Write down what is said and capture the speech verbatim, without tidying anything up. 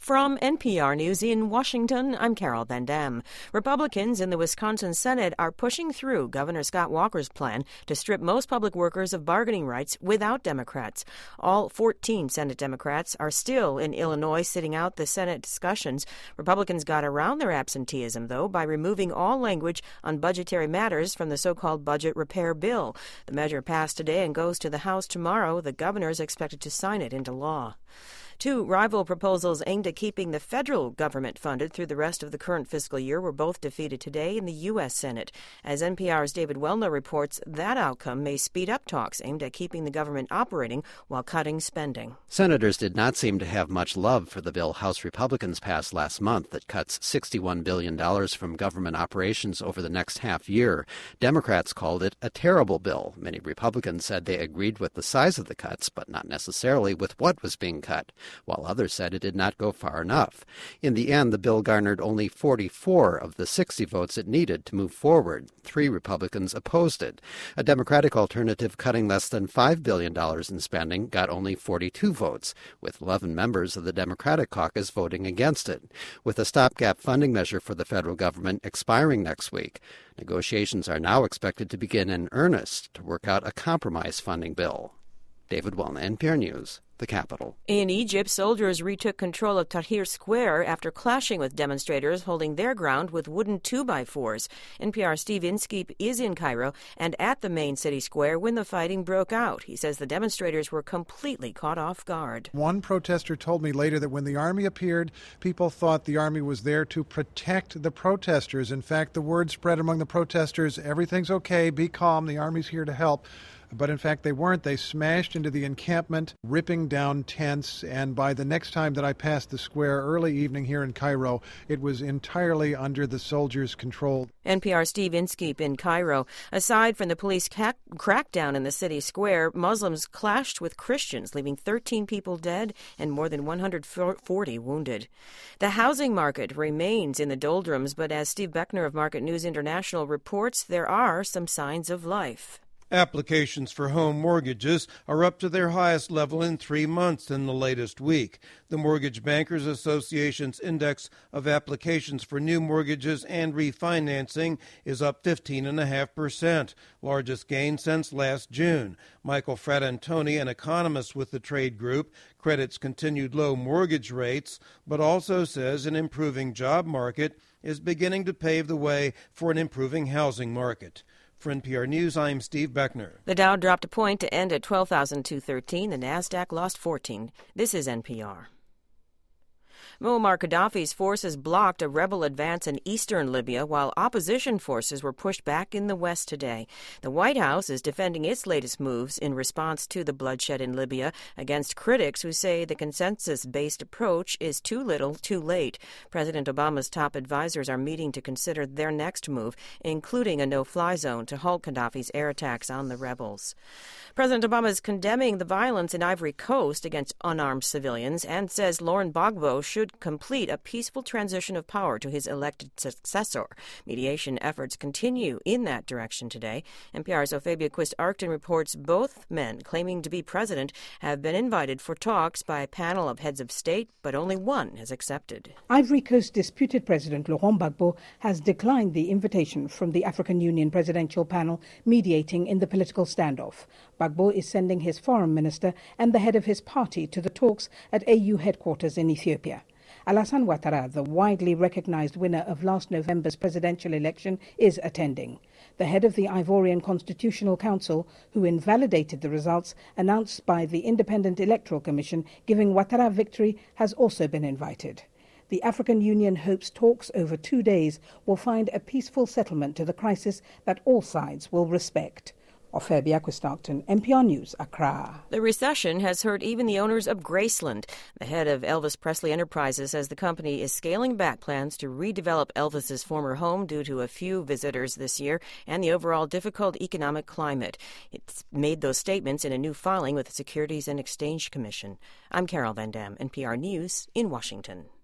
From N P R News in Washington, I'm Carol Van Dam. Republicans in the Wisconsin Senate are pushing through Governor Scott Walker's plan to strip most public workers of bargaining rights without Democrats. All fourteen Senate Democrats are still in Illinois sitting out the Senate discussions. Republicans got around their absenteeism, though, by removing all language on budgetary matters from the so-called budget repair bill. The measure passed today and goes to the House tomorrow. The governor is expected to sign it into law. Two rival proposals aimed at keeping the federal government funded through the rest of the current fiscal year were both defeated today in the U S. Senate. As N P R's David Welna reports, that outcome may speed up talks aimed at keeping the government operating while cutting spending. Senators did not seem to have much love for the bill House Republicans passed last month that cuts sixty-one billion dollars from government operations over the next half year. Democrats called it a terrible bill. Many Republicans said they agreed with the size of the cuts, but not necessarily with what was being cut, while others said it did not go far enough. In the end, the bill garnered only forty-four of the sixty votes it needed to move forward. Three Republicans opposed it. A Democratic alternative cutting less than five billion dollars in spending got only forty-two votes, with eleven members of the Democratic caucus voting against it. With a stopgap funding measure for the federal government expiring next week, negotiations are now expected to begin in earnest to work out a compromise funding bill. David Welna, N P R News, the Capitol. In Egypt, soldiers retook control of Tahrir Square after clashing with demonstrators holding their ground with wooden two by fours. N P R's Steve Inskeep is in Cairo and at the main city square when the fighting broke out. He says the demonstrators were completely caught off guard. One protester told me later that when the army appeared, people thought the army was there to protect the protesters. In fact, the word spread among the protesters, everything's okay, be calm, the army's here to help. But in fact, they weren't. They smashed into the encampment, ripping down tents. And by the next time that I passed the square early evening here in Cairo, it was entirely under the soldiers' control. N P R's Steve Inskeep in Cairo. Aside from the police ca- crackdown in the city square, Muslims clashed with Christians, leaving thirteen people dead and more than one hundred forty wounded. The housing market remains in the doldrums, but as Steve Beckner of Market News International reports, there are some signs of life. Applications for home mortgages are up to their highest level in three months in the latest week. The Mortgage Bankers Association's index of applications for new mortgages and refinancing is up fifteen point five percent, largest gain since last June. Michael Fratantoni, an economist with the trade group, credits continued low mortgage rates, but also says an improving job market is beginning to pave the way for an improving housing market. For N P R News, I'm Steve Beckner. The Dow dropped a point to end at twelve thousand two hundred thirteen. The Nasdaq lost fourteen. This is N P R. Muammar Gaddafi's forces blocked a rebel advance in eastern Libya while opposition forces were pushed back in the west today. The White House is defending its latest moves in response to the bloodshed in Libya against critics who say the consensus-based approach is too little, too late. President Obama's top advisors are meeting to consider their next move, including a no-fly zone to halt Gaddafi's air attacks on the rebels. President Obama is condemning the violence in Ivory Coast against unarmed civilians and says Laurent Gbagbo should complete a peaceful transition of power to his elected successor. Mediation efforts continue in that direction today. N P R's Ophabia Quist-Arcton reports both men claiming to be president have been invited for talks by a panel of heads of state, but only one has accepted. Ivory Coast disputed President Laurent Gbagbo has declined the invitation from the African Union presidential panel mediating in the political standoff. Gbagbo is sending his foreign minister and the head of his party to the talks at A U headquarters in Ethiopia. Alassane Ouattara, the widely recognized winner of last November's presidential election, is attending. The head of the Ivorian Constitutional Council, who invalidated the results announced by the Independent Electoral Commission giving Ouattara victory, has also been invited. The African Union hopes talks over two days will find a peaceful settlement to the crisis that all sides will respect. Ophabia Quist-Arcton, N P R News, Accra. The recession has hurt even the owners of Graceland. The head of Elvis Presley Enterprises says the company is scaling back plans to redevelop Elvis's former home due to a few visitors this year and the overall difficult economic climate. It's made those statements in a new filing with the Securities and Exchange Commission. I'm Carol Van Dam, N P R News in Washington.